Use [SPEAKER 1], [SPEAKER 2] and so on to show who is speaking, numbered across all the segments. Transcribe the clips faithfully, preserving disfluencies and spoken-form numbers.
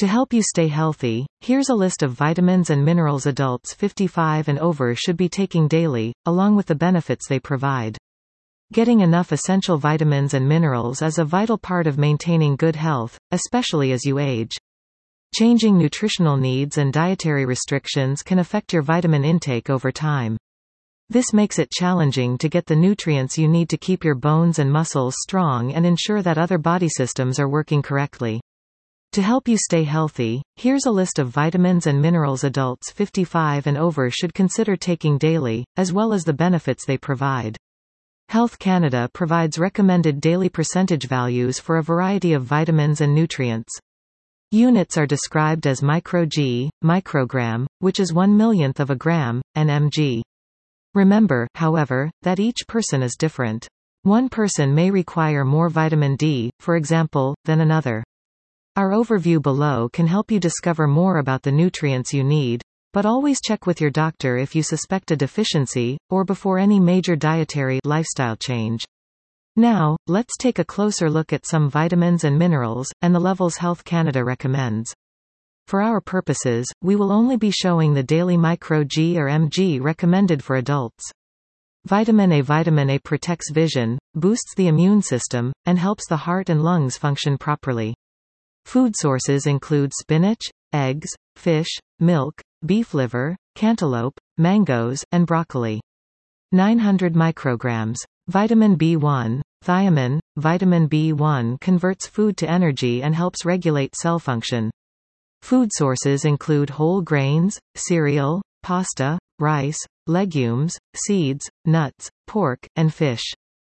[SPEAKER 1] To help you stay healthy, here's a list of vitamins and minerals adults fifty-five and over should be taking daily, along with the benefits they provide. Getting enough essential vitamins and minerals is a vital part of maintaining good health, especially as you age. Changing nutritional needs and dietary restrictions can affect your vitamin intake over time. This makes it challenging to get the nutrients you need to keep your bones and muscles strong and ensure that other body systems are working correctly. To help you stay healthy, here's a list of vitamins and minerals adults fifty-five and over should consider taking daily, as well as the benefits they provide. Health Canada provides recommended daily percentage values for a variety of vitamins and nutrients. Units are described as micro-g, microgram, which is one millionth of a gram, and mg. Remember, however, that each person is different. One person may require more vitamin D, for example, than another. Our overview below can help you discover more about the nutrients you need, but always check with your doctor if you suspect a deficiency, or before any major dietary lifestyle change. Now, let's take a closer look at some vitamins and minerals, and the levels Health Canada recommends. For our purposes, we will only be showing the daily micro-G or mg recommended for adults. Vitamin A. Vitamin A protects vision, boosts the immune system, and helps the heart and lungs function properly. Food sources include spinach, eggs, fish, milk, beef liver, cantaloupe, mangoes, and broccoli. nine hundred micrograms. Vitamin B one, thiamine. Vitamin B one converts food to energy and helps regulate cell function. Food sources include whole grains, cereal, pasta, rice, legumes, seeds, nuts, pork, and fish.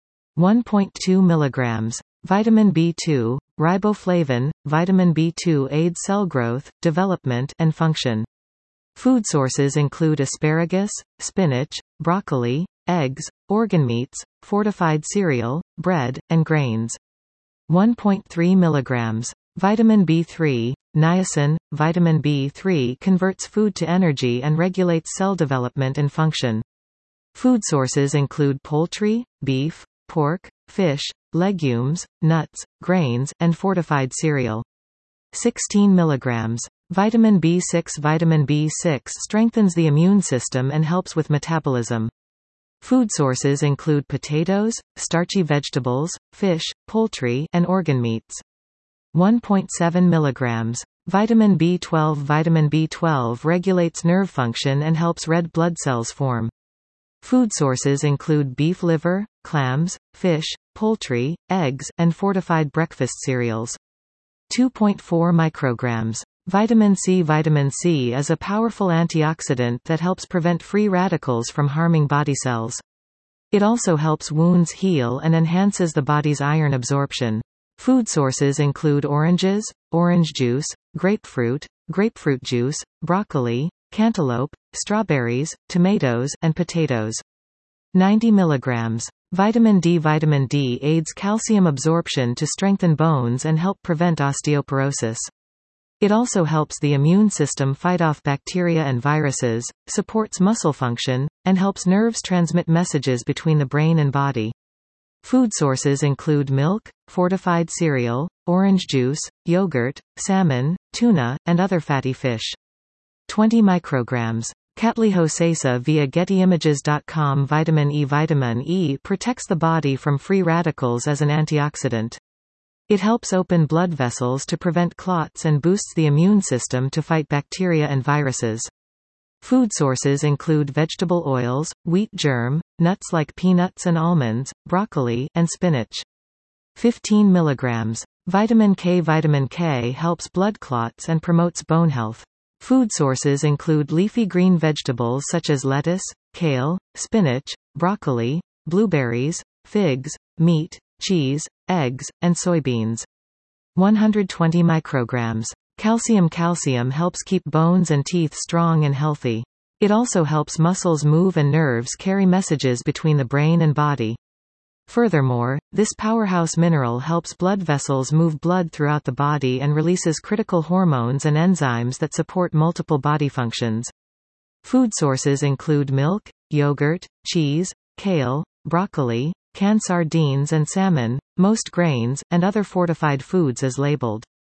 [SPEAKER 1] one point two milligrams. Vitamin B two, riboflavin. Vitamin B two aids cell growth, development, and function. Food sources include asparagus, spinach, broccoli, eggs, organ meats, fortified cereal, bread, and grains. one point three milligrams. Vitamin B three, niacin. Vitamin B three converts food to energy and regulates cell development and function. Food sources include poultry, beef, pork, fish, legumes, nuts, grains, and fortified cereal. sixteen milligrams. Vitamin B six. Vitamin B six strengthens the immune system and helps with metabolism. Food sources include potatoes, starchy vegetables, fish, poultry, and organ meats. one point seven milligrams. Vitamin B twelve. Vitamin B twelve regulates nerve function and helps red blood cells form. Food sources include beef liver, clams, fish, poultry, eggs, and fortified breakfast cereals. two point four micrograms. Vitamin C. Vitamin C is a powerful antioxidant that helps prevent free radicals from harming body cells. It also helps wounds heal and enhances the body's iron absorption. Food sources include oranges, orange juice, grapefruit, grapefruit juice, broccoli, cantaloupe, strawberries, tomatoes, and potatoes. ninety milligrams. Vitamin D. Vitamin D aids calcium absorption to strengthen bones and help prevent osteoporosis. It also helps the immune system fight off bacteria and viruses, supports muscle function, and helps nerves transmit messages between the brain and body. Food sources include milk, fortified cereal, orange juice, yogurt, salmon, tuna, and other fatty fish. twenty micrograms. Katlego Sesa via Getty Images dot com. Vitamin E. Vitamin E protects the body from free radicals as an antioxidant. It helps open blood vessels to prevent clots and boosts the immune system to fight bacteria and viruses. Food sources include vegetable oils, wheat germ, nuts like peanuts and almonds, broccoli, and spinach. fifteen milligrams. Vitamin K. Vitamin K helps blood clots and promotes bone health. Food sources include leafy green vegetables such as lettuce, kale, spinach, broccoli, blueberries, figs, meat, cheese, eggs, and soybeans. one hundred twenty micrograms. Calcium. Calcium helps keep bones and teeth strong and healthy. It also helps muscles move and nerves carry messages between the brain and body. Furthermore, this powerhouse mineral helps blood vessels move blood throughout the body and releases critical hormones and enzymes that support multiple body functions. Food sources include milk, yogurt, cheese, kale, broccoli, canned sardines and salmon, most grains, and other fortified foods as labeled.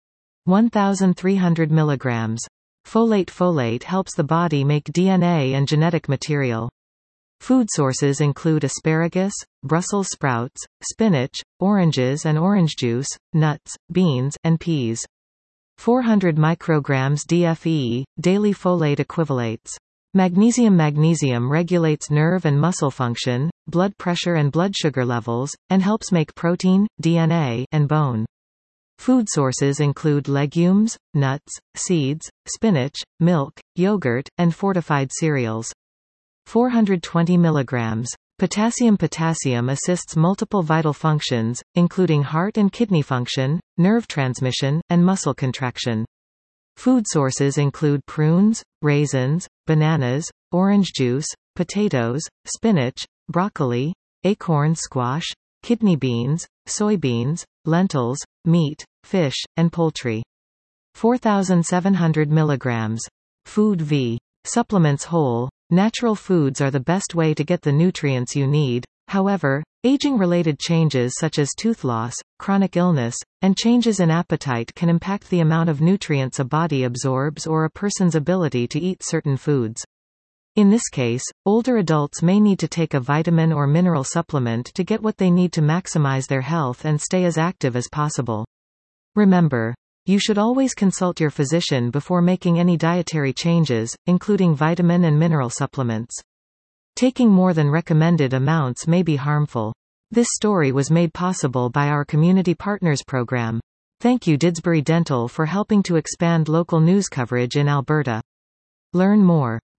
[SPEAKER 1] one thousand three hundred milligrams. Folate Folate helps the body make D N A and genetic material. Food sources include asparagus, Brussels sprouts, spinach, oranges and orange juice, nuts, beans, and peas. four hundred micrograms D F E, daily folate equivalates. Magnesium Magnesium regulates nerve and muscle function, blood pressure and blood sugar levels, and helps make protein, D N A, and bone. Food sources include legumes, nuts, seeds, spinach, milk, yogurt, and fortified cereals. four hundred twenty milligrams. Potassium Potassium assists multiple vital functions, including heart and kidney function, nerve transmission, and muscle contraction. Food sources include prunes, raisins, bananas, orange juice, potatoes, spinach, broccoli, acorn squash, kidney beans, soybeans, lentils, meat, fish, and poultry. four thousand seven hundred milligrams. Food V. Supplements Whole, natural foods are the best way to get the nutrients you need. However, aging-related changes such as tooth loss, chronic illness, and changes in appetite can impact the amount of nutrients a body absorbs or a person's ability to eat certain foods. In this case, older adults may need to take a vitamin or mineral supplement to get what they need to maximize their health and stay as active as possible. Remember, you should always consult your physician before making any dietary changes, including vitamin and mineral supplements. Taking more than recommended amounts may be harmful. This story was made possible by our Community Partners program. Thank you Didsbury Dental for helping to expand local news coverage in Alberta. Learn more.